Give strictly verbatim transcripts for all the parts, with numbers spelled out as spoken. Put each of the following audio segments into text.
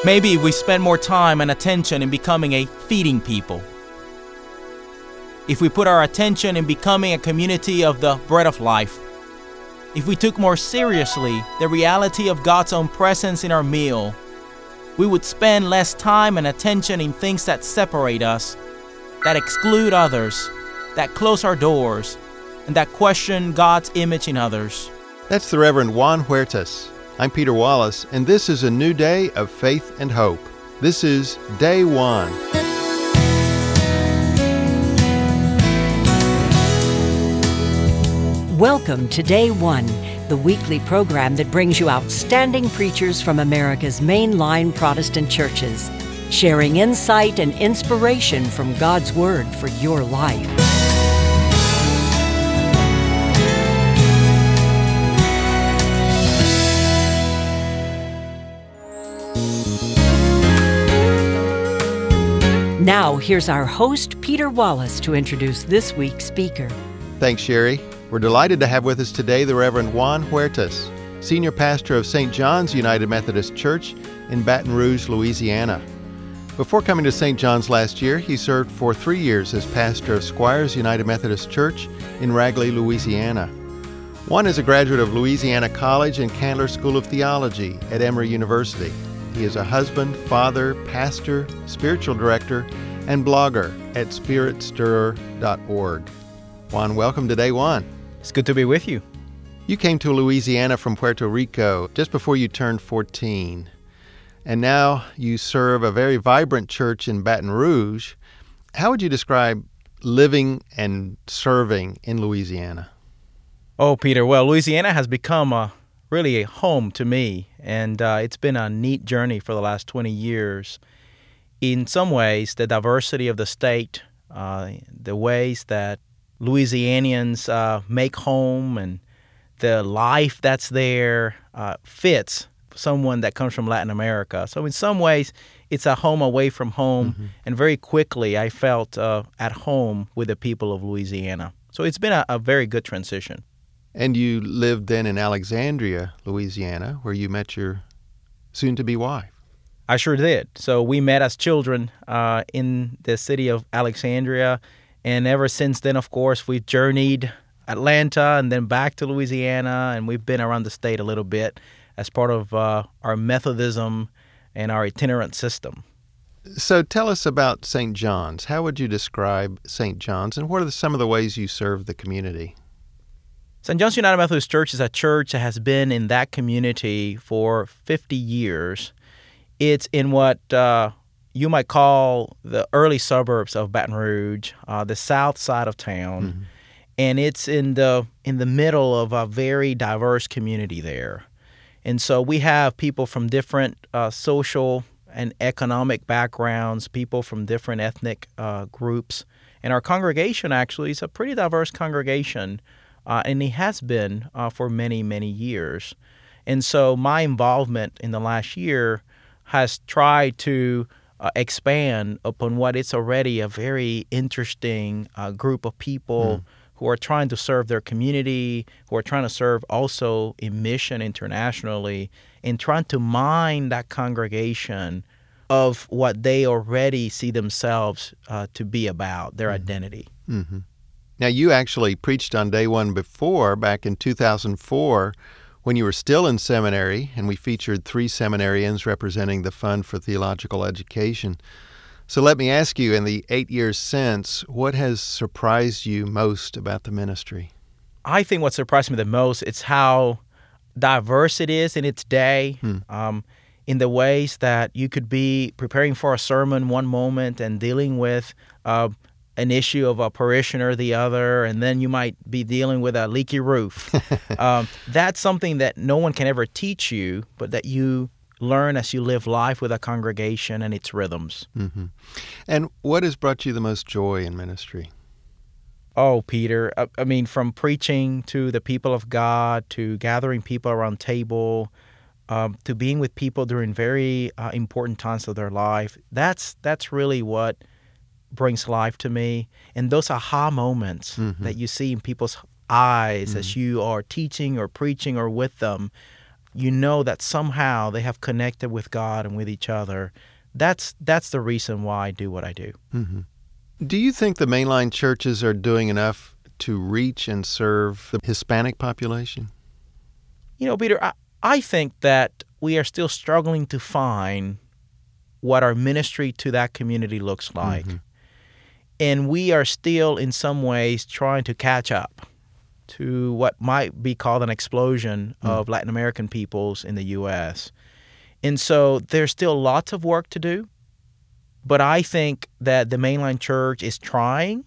Maybe if we spend more time and attention in becoming a feeding people. If we put our attention in becoming a community of the bread of life. If we took more seriously the reality of God's own presence in our meal, we would spend less time and attention in things that separate us, that exclude others, that close our doors, and that question God's image in others. That's the Reverend Juan Huertas. I'm Peter Wallace, and this is a new day of faith and hope. This is Day One. Welcome to Day One, the weekly program that brings you outstanding preachers from America's mainline Protestant churches, sharing insight and inspiration from God's Word for your life. Now, here's our host, Peter Wallace, to introduce this week's speaker. Thanks, Sherry. We're delighted to have with us today the Reverend Juan Huertas, Senior Pastor of Saint John's United Methodist Church in Baton Rouge, Louisiana. Before coming to Saint John's last year, he served for three years as pastor of Squires United Methodist Church in Ragley, Louisiana. Juan is a graduate of Louisiana College and Candler School of Theology at Emory University. He is a husband, father, pastor, spiritual director, and blogger at spirit stirrer dot org. Juan, welcome to Day One. It's good to be with you. You came to Louisiana from Puerto Rico just before you turned fourteen, and now you serve a very vibrant church in Baton Rouge. How would you describe living and serving in Louisiana? Oh, Peter, well, Louisiana has become a, really a home to me, and uh, it's been a neat journey for the last twenty years. In some ways, the diversity of the state, uh, the ways that Louisianians uh, make home and the life that's there uh, fits someone that comes from Latin America. So in some ways, it's a home away from home, mm-hmm. and very quickly I felt uh, at home with the people of Louisiana. So it's been a, a very good transition. And you lived then in Alexandria, Louisiana, where you met your soon-to-be wife. I sure did. So we met as children uh, in the city of Alexandria. And ever since then, of course, we've journeyed Atlanta and then back to Louisiana, and we've been around the state a little bit as part of uh, our Methodism and our itinerant system. So tell us about Saint John's. How would you describe Saint John's, and what are the, some of the ways you serve the community? Saint John's United Methodist Church is a church that has been in that community for fifty years. It's in what uh, you might call the early suburbs of Baton Rouge, uh, the south side of town, mm-hmm. and it's in the in the middle of a very diverse community there. And so we have people from different uh, social and economic backgrounds, people from different ethnic uh, groups, and our congregation actually is a pretty diverse congregation, uh, and it has been uh, for many, many years. And so my involvement in the last year has tried to uh, expand upon what is already a very interesting uh, group of people mm. who are trying to serve their community, who are trying to serve also in mission internationally, and trying to mine that congregation of what they already see themselves uh, to be about, their mm-hmm. identity. Mm-hmm. Now, you actually preached on Day One before, back in two thousand four, when you were still in seminary, and we featured three seminarians representing the Fund for Theological Education. So let me ask you, in the eight years since, what has surprised you most about the ministry? I think what surprised me the most is how diverse it is in its day, hmm. um, in the ways that you could be preparing for a sermon one moment and dealing with uh, an issue of a parishioner the other, and then you might be dealing with a leaky roof. um, that's something that no one can ever teach you, but that you learn as you live life with a congregation and its rhythms. Mm-hmm. And what has brought you the most joy in ministry? Oh, Peter, I, I mean, from preaching to the people of God, to gathering people around table, um, to being with people during very uh, important times of their life, that's that's really what brings life to me. And those aha moments mm-hmm. that you see in people's eyes mm-hmm. as you are teaching or preaching or with them, you know that somehow they have connected with God and with each other. That's that's the reason why I do what I do. Mm-hmm. Do you think the mainline churches are doing enough to reach and serve the Hispanic population? You know, Peter, I, I think that we are still struggling to find what our ministry to that community looks like. Mm-hmm. And we are still, in some ways, trying to catch up to what might be called an explosion mm. of Latin American peoples in the U S. And so there's still lots of work to do. But I think that the mainline church is trying,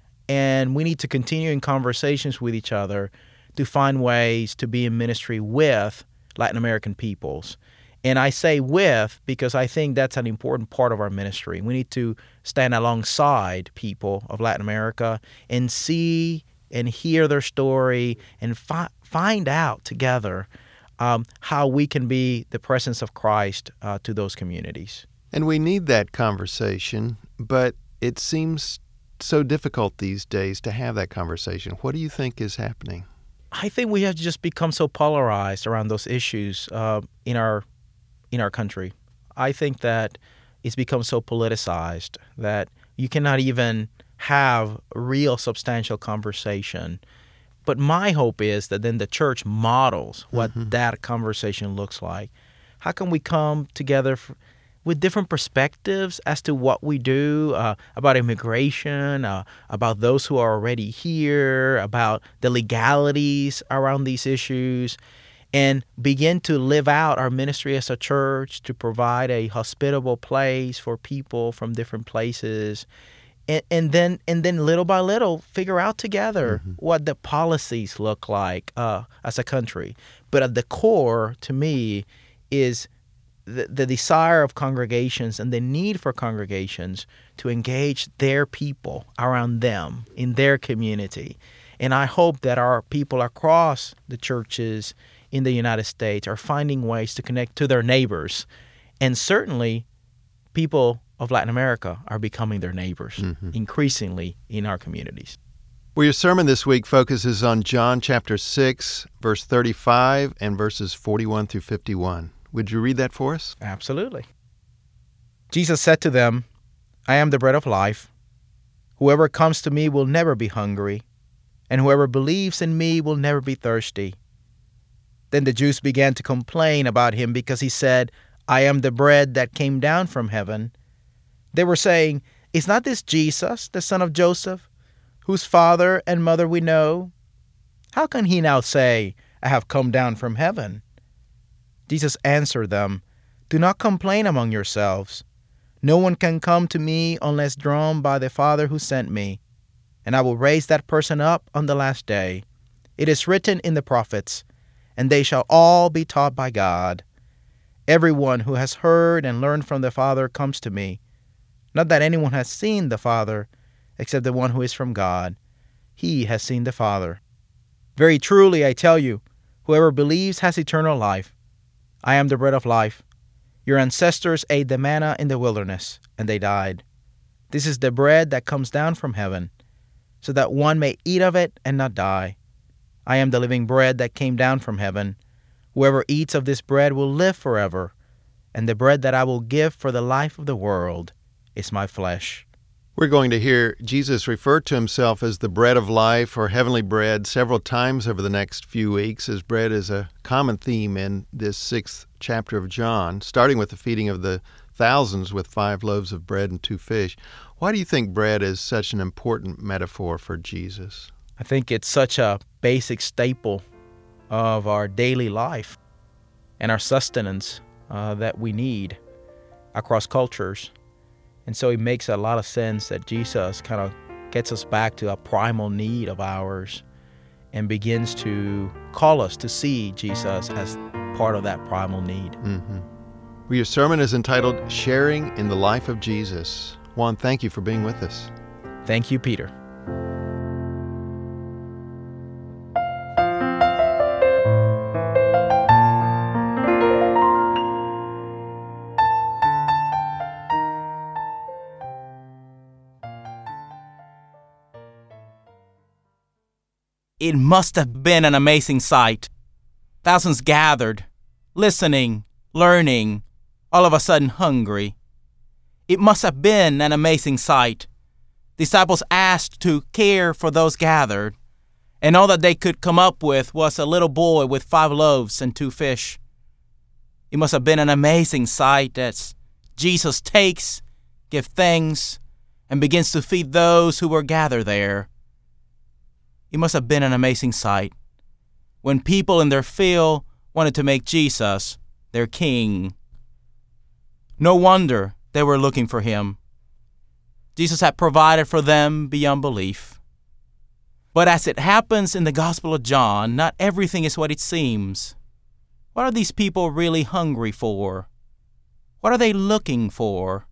and we need to continue in conversations with each other to find ways to be in ministry with Latin American peoples. And I say with because I think that's an important part of our ministry. We need to stand alongside people of Latin America and see and hear their story and fi- find out together um, how we can be the presence of Christ uh, to those communities. And we need that conversation, but it seems so difficult these days to have that conversation. What do you think is happening? I think we have just become so polarized around those issues uh, in our in our country. I think that it's become so politicized that you cannot even have real substantial conversation. But my hope is that then the church models what mm-hmm. that conversation looks like. How can we come together for, with different perspectives as to what we do uh, about immigration, uh, about those who are already here, about the legalities around these issues, and begin to live out our ministry as a church to provide a hospitable place for people from different places. And, and then and then little by little figure out together mm-hmm. what the policies look like uh, as a country. But at the core, to me, is the, the desire of congregations and the need for congregations to engage their people around them in their community. And I hope that our people across the churches in the United States are finding ways to connect to their neighbors. And certainly, people of Latin America are becoming their neighbors mm-hmm. increasingly in our communities. Well, your sermon this week focuses on John chapter six, verse thirty-five and verses forty-one through fifty-one. Would you read that for us? Absolutely. Jesus said to them, "I am the bread of life. Whoever comes to me will never be hungry, and whoever believes in me will never be thirsty." Then the Jews began to complain about him because he said, "I am the bread that came down from heaven." They were saying, "Is not this Jesus, the son of Joseph, whose father and mother we know? How can he now say, 'I have come down from heaven'?" Jesus answered them, "Do not complain among yourselves. No one can come to me unless drawn by the Father who sent me, and I will raise that person up on the last day. It is written in the prophets, and they shall all be taught by God. Everyone who has heard and learned from the Father comes to me. Not that anyone has seen the Father, except the one who is from God. He has seen the Father. Very truly, I tell you, whoever believes has eternal life. I am the bread of life. Your ancestors ate the manna in the wilderness, and they died. This is the bread that comes down from heaven, so that one may eat of it and not die. I am the living bread that came down from heaven. Whoever eats of this bread will live forever, and the bread that I will give for the life of the world is my flesh." We're going to hear Jesus refer to himself as the bread of life or heavenly bread several times over the next few weeks, as bread is a common theme in this sixth chapter of John, starting with the feeding of the thousands with five loaves of bread and two fish. Why do you think bread is such an important metaphor for Jesus? I think it's such a basic staple of our daily life and our sustenance uh, that we need across cultures. And so it makes a lot of sense that Jesus kind of gets us back to a primal need of ours and begins to call us to see Jesus as part of that primal need. Mm-hmm. Well, your sermon is entitled Sharing in the Life of Jesus. Juan, thank you for being with us. Thank you, Peter. It must have been an amazing sight. Thousands gathered, listening, learning, all of a sudden hungry. It must have been an amazing sight. Disciples asked to care for those gathered, and all that they could come up with was a little boy with five loaves and two fish. It must have been an amazing sight as Jesus takes, gives thanks, and begins to feed those who were gathered there. It must have been an amazing sight when people in their field wanted to make Jesus their king. No wonder they were looking for him. Jesus had provided for them beyond belief. But as it happens in the Gospel of John, not everything is what it seems. What are these people really hungry for? What are they looking for?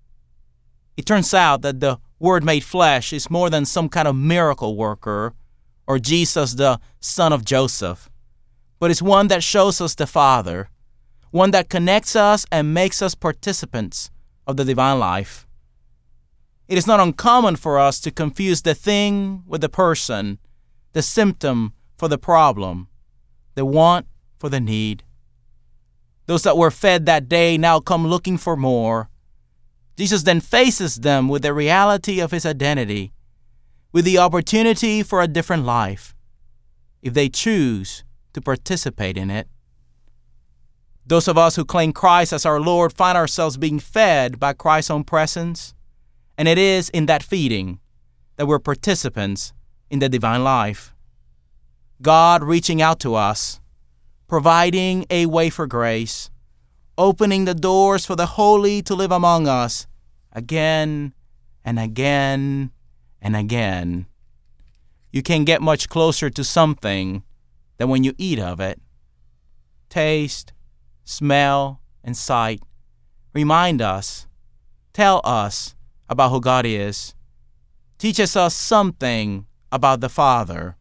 It turns out that the Word made flesh is more than some kind of miracle worker or Jesus, the son of Joseph, but it's one that shows us the Father, one that connects us and makes us participants of the divine life. It is not uncommon for us to confuse the thing with the person, the symptom for the problem, the want for the need. Those that were fed that day now come looking for more. Jesus then faces them with the reality of his identity, with the opportunity for a different life, if they choose to participate in it. Those of us who claim Christ as our Lord find ourselves being fed by Christ's own presence, and it is in that feeding that we're participants in the divine life. God reaching out to us, providing a way for grace, opening the doors for the holy to live among us again and again and again. You can't get much closer to something than when you eat of it. Taste, smell, and sight remind us, tell us about who God is, teaches us something about the Father.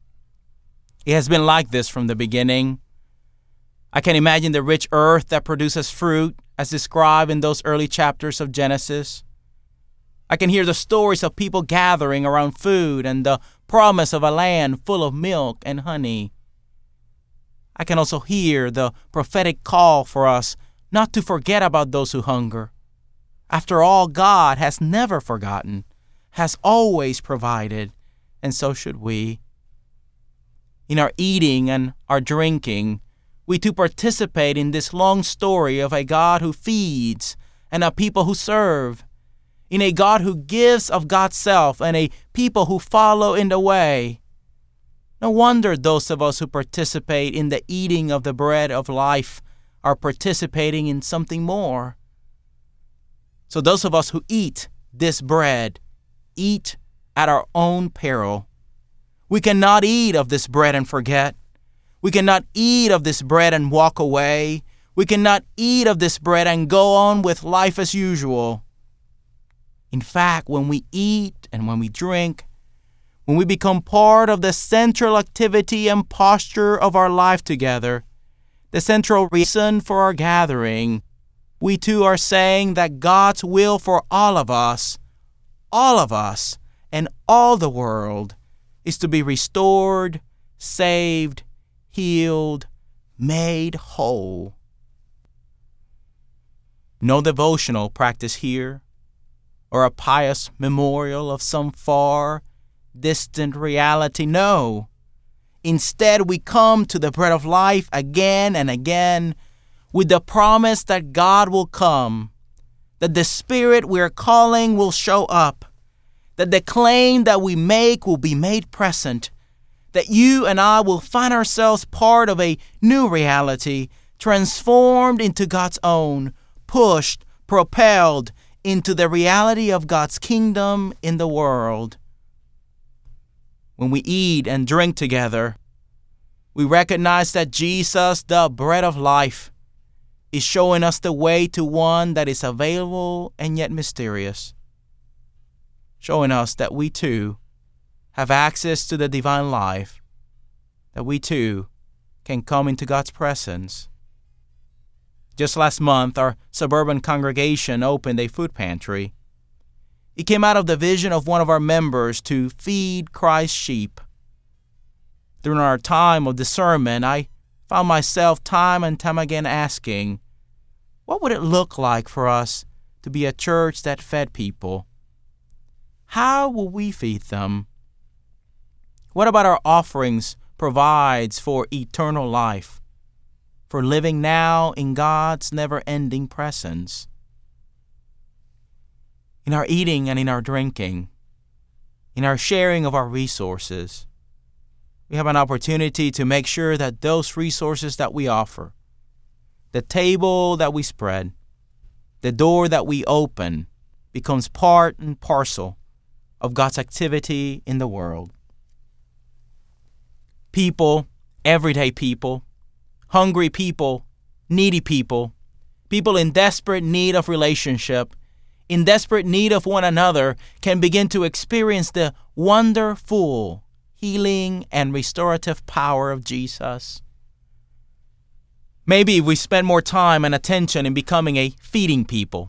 It has been like this from the beginning. I can imagine the rich earth that produces fruit as described in those early chapters of Genesis. I can hear the stories of people gathering around food and the promise of a land full of milk and honey. I can also hear the prophetic call for us not to forget about those who hunger. After all, God has never forgotten, has always provided, and so should we. In our eating and our drinking, we too participate in this long story of a God who feeds and a people who serve, in a God who gives of God's self and a people who follow in the way. No wonder those of us who participate in the eating of the bread of life are participating in something more. So those of us who eat this bread, eat at our own peril. We cannot eat of this bread and forget. We cannot eat of this bread and walk away. We cannot eat of this bread and go on with life as usual. In fact, when we eat and when we drink, when we become part of the central activity and posture of our life together, the central reason for our gathering, we too are saying that God's will for all of us, all of us, and all the world is to be restored, saved, healed, made whole. No devotional practice here, or a pious memorial of some far, distant reality. No. Instead, we come to the bread of life again and again with the promise that God will come, that the Spirit we're calling will show up, that the claim that we make will be made present, that you and I will find ourselves part of a new reality, transformed into God's own, pushed, propelled into the reality of God's kingdom in the world. When we eat and drink together, we recognize that Jesus, the bread of life, is showing us the way to one that is available and yet mysterious, showing us that we too have access to the divine life, that we too can come into God's presence. Just last month, our suburban congregation opened a food pantry. It came out of the vision of one of our members to feed Christ's sheep. During our time of discernment, I found myself time and time again asking, what would it look like for us to be a church that fed people? How will we feed them? What about our offerings provides for eternal life, for living now in God's never-ending presence? In our eating and in our drinking, in our sharing of our resources, we have an opportunity to make sure that those resources that we offer, the table that we spread, the door that we open, becomes part and parcel of God's activity in the world. People, everyday people, hungry people, needy people, people in desperate need of relationship, in desperate need of one another, can begin to experience the wonderful healing and restorative power of Jesus. Maybe if we spend more time and attention in becoming a feeding people,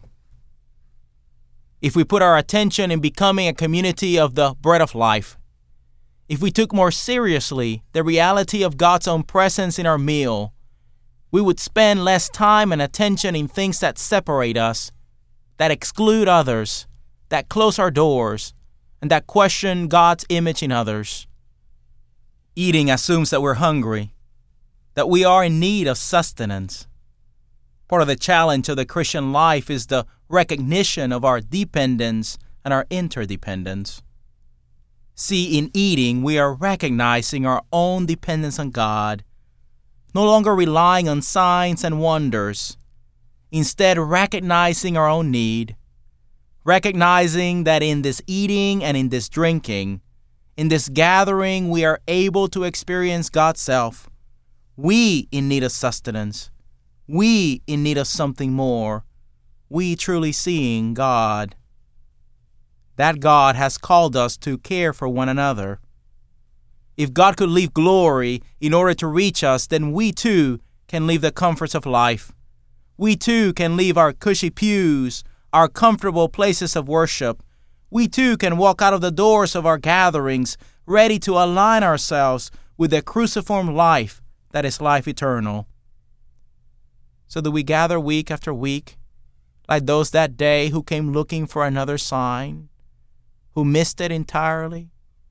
if we put our attention in becoming a community of the bread of life, if we took more seriously the reality of God's own presence in our meal, we would spend less time and attention in things that separate us, that exclude others, that close our doors, and that question God's image in others. Eating assumes that we're hungry, that we are in need of sustenance. Part of the challenge of the Christian life is the recognition of our dependence and our interdependence. See, in eating, we are recognizing our own dependence on God, no longer relying on signs and wonders, instead recognizing our own need, recognizing that in this eating and in this drinking, in this gathering, we are able to experience God's self. We in need of sustenance. We in need of something more. We truly seeing God. That God has called us to care for one another. If God could leave glory in order to reach us, then we too can leave the comforts of life. We too can leave our cushy pews, our comfortable places of worship. We too can walk out of the doors of our gatherings, ready to align ourselves with the cruciform life that is life eternal. So do we gather week after week, like those that day who came looking for another sign, who missed it entirely?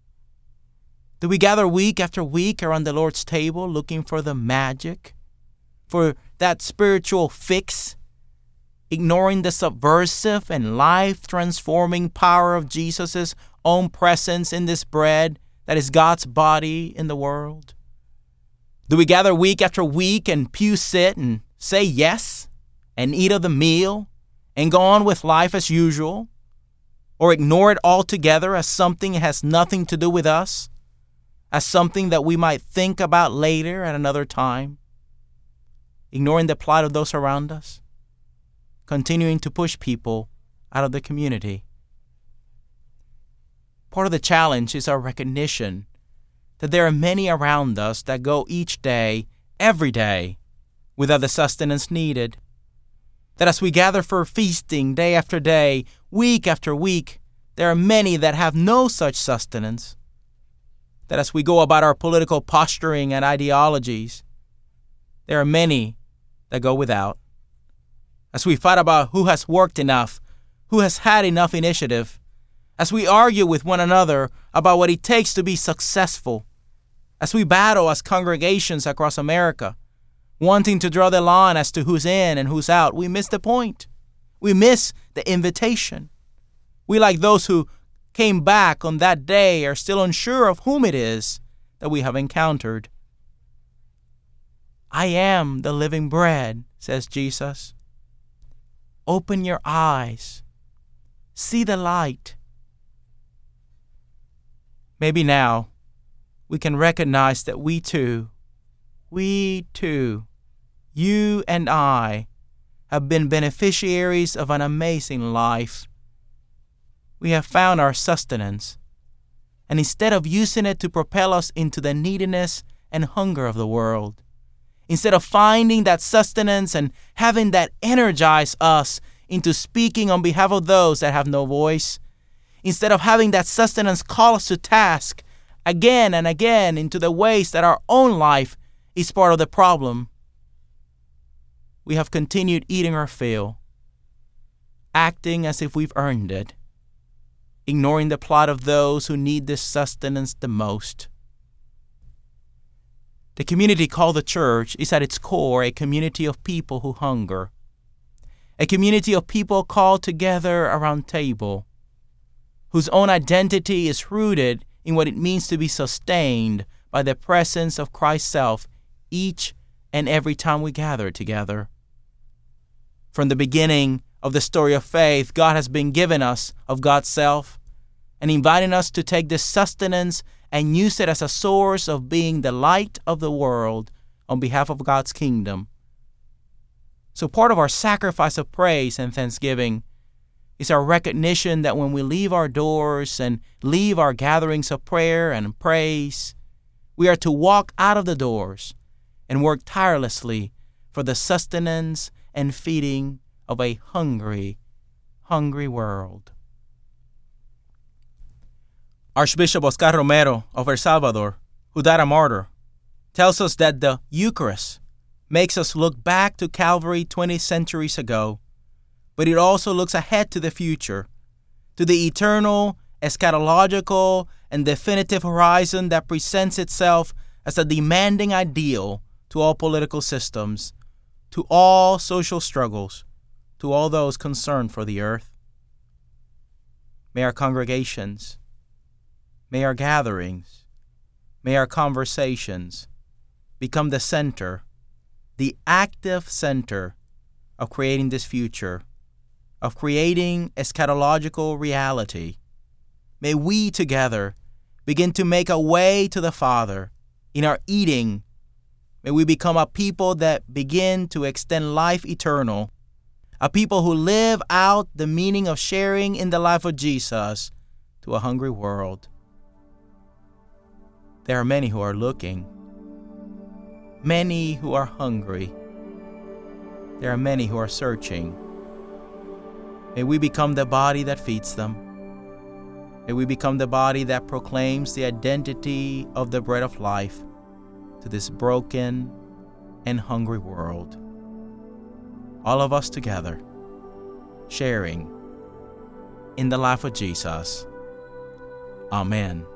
Do we gather week after week around the Lord's table looking for the magic, for that spiritual fix, ignoring the subversive and life-transforming power of Jesus' own presence in this bread that is God's body in the world? Do we gather week after week and pew sit and say yes and eat of the meal and go on with life as usual, or ignore it altogether as something that has nothing to do with us, as something that we might think about later at another time, ignoring the plight of those around us, continuing to push people out of the community? Part of the challenge is our recognition that there are many around us that go each day, every day, without the sustenance needed. That as we gather for feasting day after day, week after week, there are many that have no such sustenance. That as we go about our political posturing and ideologies, there are many that go without. As we fight about who has worked enough, who has had enough initiative, as we argue with one another about what it takes to be successful, as we battle as congregations across America, wanting to draw the line as to who's in and who's out, we miss the point. We miss the invitation. We, like those who came back on that day, are still unsure of whom it is that we have encountered. I am the living bread, says Jesus. Open your eyes. See the light. Maybe now we can recognize that we too, we too, you and I, have been beneficiaries of an amazing life. We have found our sustenance, and instead of using it to propel us into the neediness and hunger of the world, instead of finding that sustenance and having that energize us into speaking on behalf of those that have no voice, instead of having that sustenance call us to task again and again into the ways that our own life is part of the problem. We have continued eating our fill, acting as if we've earned it, ignoring the plight of those who need this sustenance the most. The community called the church is at its core a community of people who hunger, a community of people called together around table, whose own identity is rooted in what it means to be sustained by the presence of Christ's self each and every time we gather together. From the beginning of the story of faith, God has been giving us of God's self and inviting us to take this sustenance and use it as a source of being the light of the world on behalf of God's kingdom. So part of our sacrifice of praise and thanksgiving is our recognition that when we leave our doors and leave our gatherings of prayer and praise, we are to walk out of the doors and work tirelessly for the sustenance and feeding of a hungry, hungry world. Archbishop Oscar Romero of El Salvador, who died a martyr, tells us that the Eucharist makes us look back to Calvary twenty centuries ago, but it also looks ahead to the future, to the eternal, eschatological, and definitive horizon that presents itself as a demanding ideal to all political systems, to all social struggles, to all those concerned for the earth. May our congregations, may our gatherings, may our conversations become the center, the active center of creating this future, of creating eschatological reality. May we together begin to make a way to the Father in our eating. May we become a people that begin to extend life eternal, a people who live out the meaning of sharing in the life of Jesus to a hungry world. There are many who are looking, many who are hungry. There are many who are searching. May we become the body that feeds them. May we become the body that proclaims the identity of the bread of life to this broken and hungry world. All of us together, sharing in the life of Jesus. Amen.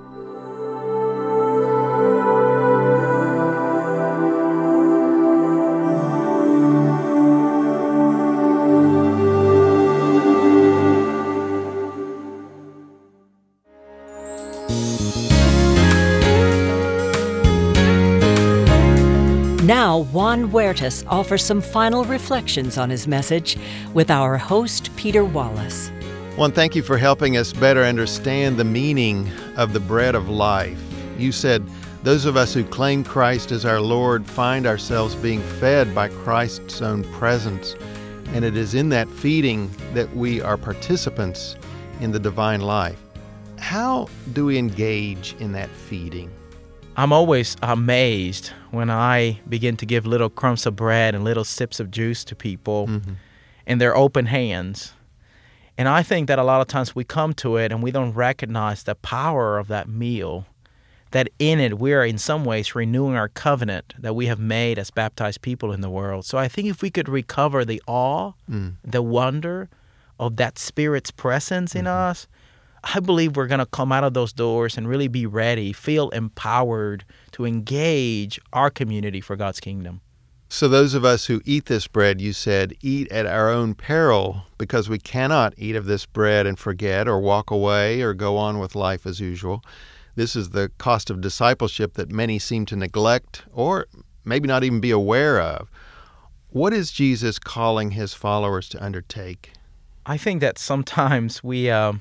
Now, Juan Huertas offers some final reflections on his message with our host, Peter Wallace. Juan, thank you for helping us better understand the meaning of the bread of life. You said those of us who claim Christ as our Lord find ourselves being fed by Christ's own presence, and it is in that feeding that we are participants in the divine life. How do we engage in that feeding? I'm always amazed when I begin to give little crumbs of bread and little sips of juice to people mm-hmm. in their open hands. And I think that a lot of times we come to it and we don't recognize the power of that meal, that in it we are in some ways renewing our covenant that we have made as baptized people in the world. So I think if we could recover the awe, mm. the wonder of that Spirit's presence mm-hmm. in us, I believe we're going to come out of those doors and really be ready, feel empowered to engage our community for God's kingdom. So those of us who eat this bread, you said, eat at our own peril, because we cannot eat of this bread and forget or walk away or go on with life as usual. This is the cost of discipleship that many seem to neglect or maybe not even be aware of. What is Jesus calling his followers to undertake? I think that sometimes we... Uh,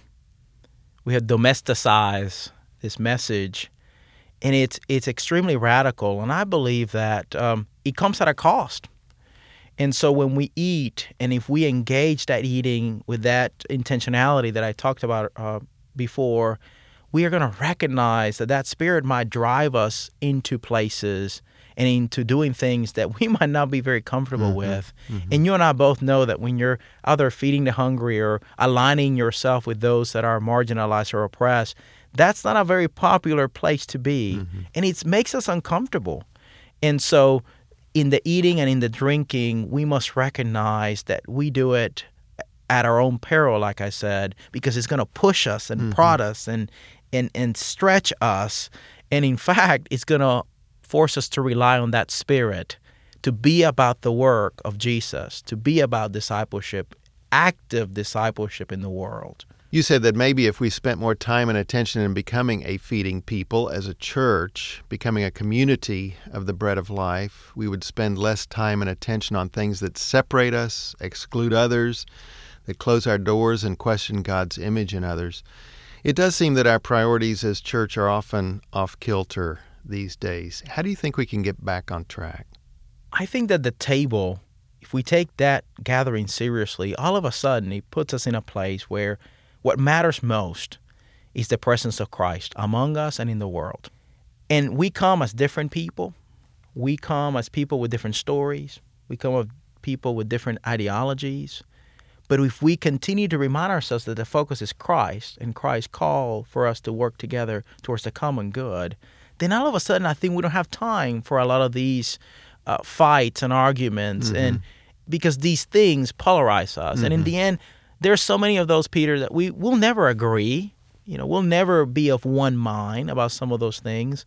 We have domesticized this message, and it's it's extremely radical. And I believe that um, it comes at a cost. And so when we eat, and if we engage that eating with that intentionality that I talked about uh, before, we are going to recognize that that Spirit might drive us into places and into doing things that we might not be very comfortable mm-hmm. with. Mm-hmm. And you and I both know that when you're out there feeding the hungry or aligning yourself with those that are marginalized or oppressed, that's not a very popular place to be. Mm-hmm. And it makes us uncomfortable. And so in the eating and in the drinking, we must recognize that we do it at our own peril, like I said, because it's going to push us and mm-hmm. prod us and, and, and stretch us. And in fact, it's going to force us to rely on that Spirit to be about the work of Jesus, to be about discipleship, active discipleship in the world. You said that maybe if we spent more time and attention in becoming a feeding people as a church, becoming a community of the bread of life, we would spend less time and attention on things that separate us, exclude others, that close our doors and question God's image in others. It does seem that our priorities as church are often off-kilter these days. How do you think we can get back on track? I think that the table, if we take that gathering seriously, all of a sudden it puts us in a place where what matters most is the presence of Christ among us and in the world. And we come as different people. We come as people with different stories. We come as people with different ideologies. But if we continue to remind ourselves that the focus is Christ and Christ's call for us to work together towards the common good, then all of a sudden I think we don't have time for a lot of these uh, fights and arguments, mm-hmm. and because these things polarize us. Mm-hmm. And in the end, there's so many of those, Peter, that we will never agree. You know, we'll never be of one mind about some of those things.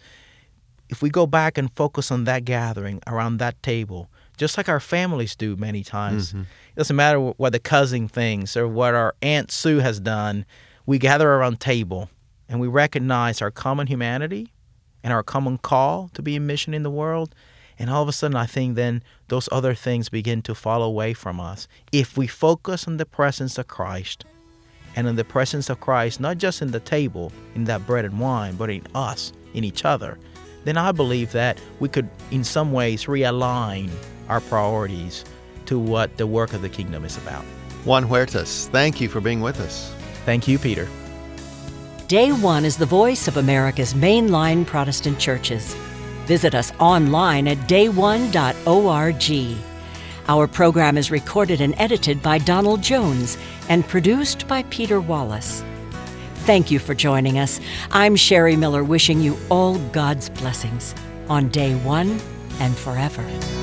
If we go back and focus on that gathering around that table, just like our families do many times, mm-hmm. it doesn't matter what the cousin thinks or what our Aunt Sue has done, we gather around table and we recognize our common humanity and our common call to be in mission in the world. And all of a sudden, I think then those other things begin to fall away from us. If we focus on the presence of Christ, and in the presence of Christ, not just in the table, in that bread and wine, but in us, in each other, then I believe that we could, in some ways, realign our priorities to what the work of the kingdom is about. Juan Huertas, thank you for being with us. Thank you, Peter. Day One is the voice of America's mainline Protestant churches. Visit us online at day one dot org. Our program is recorded and edited by Donald Jones and produced by Peter Wallace. Thank you for joining us. I'm Sherry Miller, wishing you all God's blessings on Day One and forever.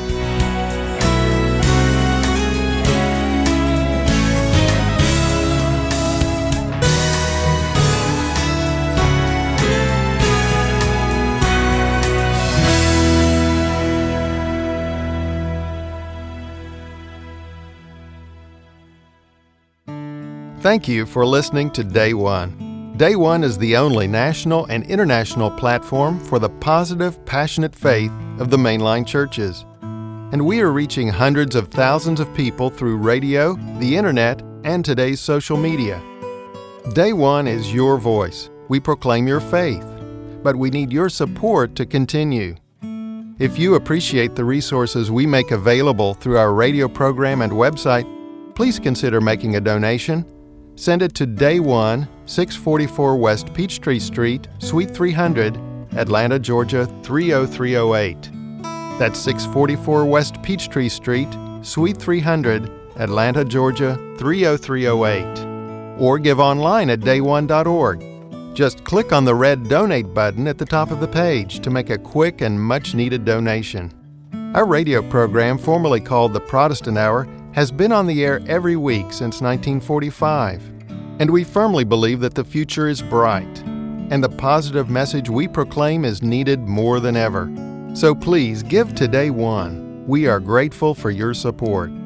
Thank you for listening to Day One. Day One is the only national and international platform for the positive, passionate faith of the mainline churches. And we are reaching hundreds of thousands of people through radio, the internet, and today's social media. Day One is your voice. We proclaim your faith, but we need your support to continue. If you appreciate the resources we make available through our radio program and website, please consider making a donation. Send it to Day One, six forty-four West Peachtree Street, Suite three hundred, Atlanta, Georgia three oh three oh eight. That's six forty-four West Peachtree Street, Suite three hundred, Atlanta, Georgia three oh three oh eight. Or give online at day one dot org. Just click on the red Donate button at the top of the page to make a quick and much-needed donation. Our radio program, formerly called the Protestant Hour, has been on the air every week since nineteen forty-five, and we firmly believe that the future is bright, and the positive message we proclaim is needed more than ever. So please give to Day One. We are grateful for your support.